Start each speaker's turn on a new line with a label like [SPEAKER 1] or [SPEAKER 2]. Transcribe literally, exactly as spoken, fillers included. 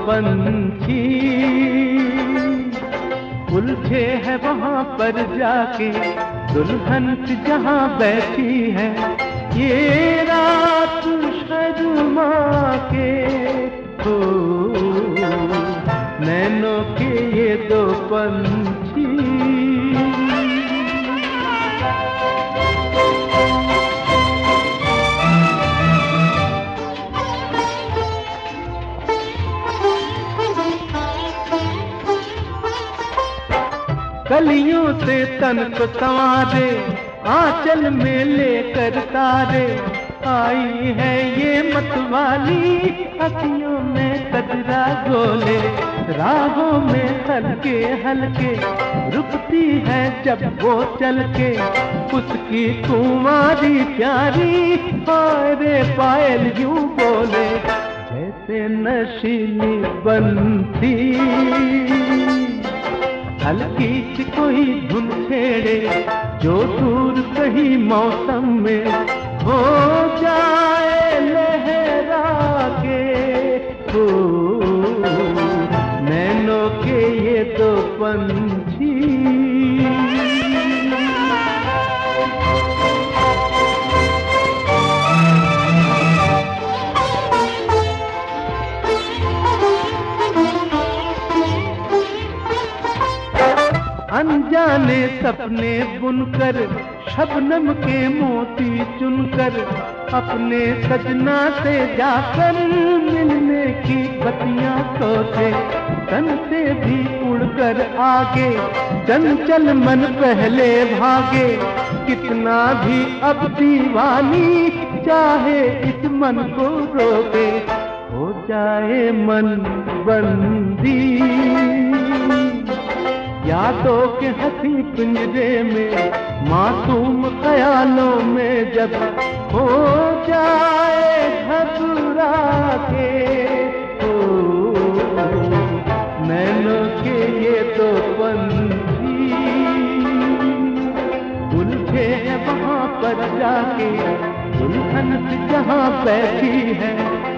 [SPEAKER 1] पंछी उलझे है वहाँ पर जाके, दुल्हन जहाँ बैठी है, ये रात शर्मा के हो नैनों के ये दो पंछी। कलियों से तन को संवारे, आंचल में लेकर तारे, आई है ये मतवाली अखियों में कजरा गोले, राहों में हल्के हल्के रुकती है जब वो चल के, उसकी कुंवारी प्यारी हारे पायल यूं बोले, जैसे नशीली बंसी हल्की सी कोई धुन छेड़े, जो दूर कहीं मौसम में हो जाए लहरा के हो नैनों के ये दो पंछी। अनजाने सपने बुनकर, शबनम के मोती चुनकर, अपने सजना से जाकर मिलने की बतियां सोचे, तन से भी उड़कर आगे चंचल मन पहले भागे, कितना भी अब दीवानी चाहे इस मन को रोके, हो जाए मन बंदी यादों के हंसी पिंजरे में, मासूम ख्यालों में जब हो जाए घबरा के हो नैनों के ये दो पंछी उलझे हैं वहाँ पर जाके, दुल्हन जहाँ बैठी है